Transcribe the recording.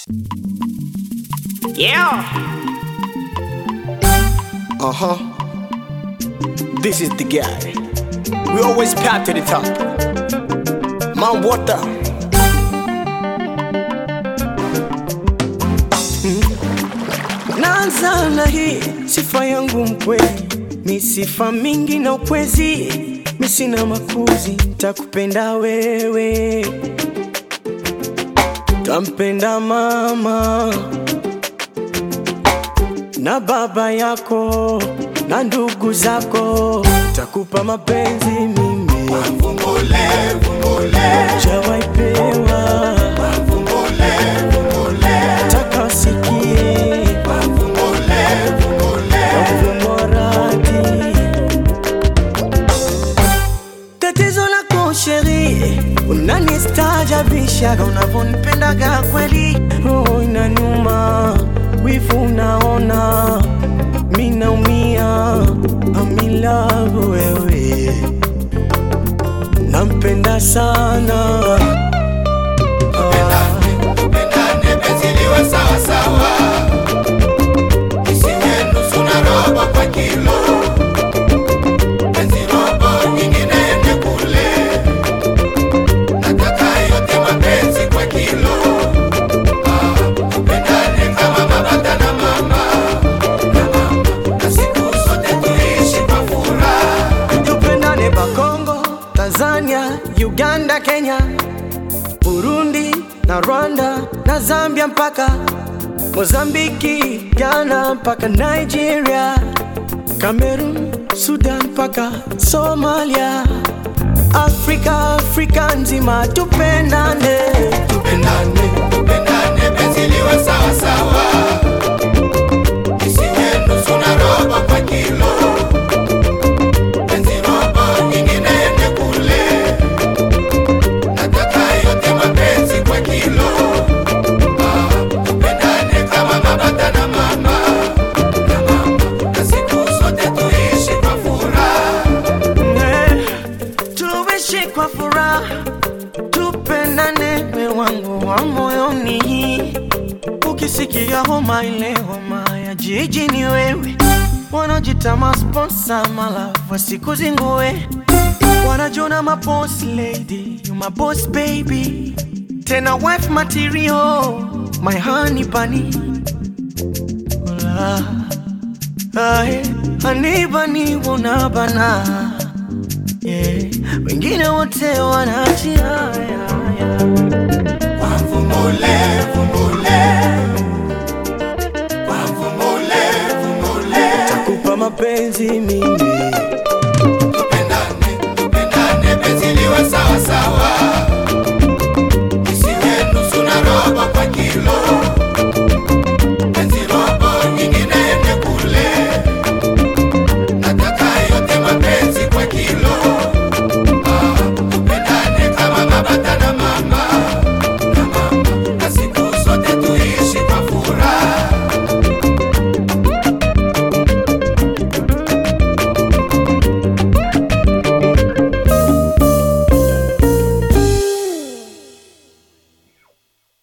Yeah. This is the guy. We always path to the top. Mount Water. Naanza na hii sifa yangu mkweli, mi sifa mingi na ukwezi, mi sina makuzi, takupenda wewe, tampenda mama na baba yako na ndugu zako, takupa mapenzi mimi Vumbule, vumbule, Jawai pewa vumbule, vumbule, taka sikie vumbule, vumbule, moradi. Tatizo lako sheri, unanistaajabisha unavyonipendaga kweli, roho inaniuma, wivu unaona, mi naumia, I'm in love wewe, nampenda sana. tupendane penzi liwe sawa sawa, isiwe nusu na robo kwa kilo, penzi robo nyingine ende kule, nataka yote mapenzi kwa kilo. Tupendane kama baba na mama, na siku zote tuishi kwa furaha. Tupendane Bakongo, Tanzania, Uganda, Kenya, Burundi na Rwanda na Zambia mpaka Mozambiki, Ghana mpaka Nigeria, Cameroon, Sudan mpaka Somalia, Afrika nzima tupendane. Tupendane penzi liwe sawa sawa, isiwe nusu na robo kwa kilo, penzi robo nyingine ende kule, nataka yote mapenzi kwa kilo. Tupendane kama baba na mama, na siku zote tuishi kwa furaha. Tuishi kwa furaha, tupendane we wangu wa moyoni. Ukisikia homa ile homa ya jiji ni wewe, wanajita masponsa malafu wasikuzingue, wanajona maboss lady, you my boss baby, tena wife material, my honey bunny. Hola, ae, honey bunny unabana, yeah, wengine wote wanachia, Vumbule, vumbule, vumbule, vumbule, takupa mapenzi mimi, tupendane penzi liwe sawa sawa.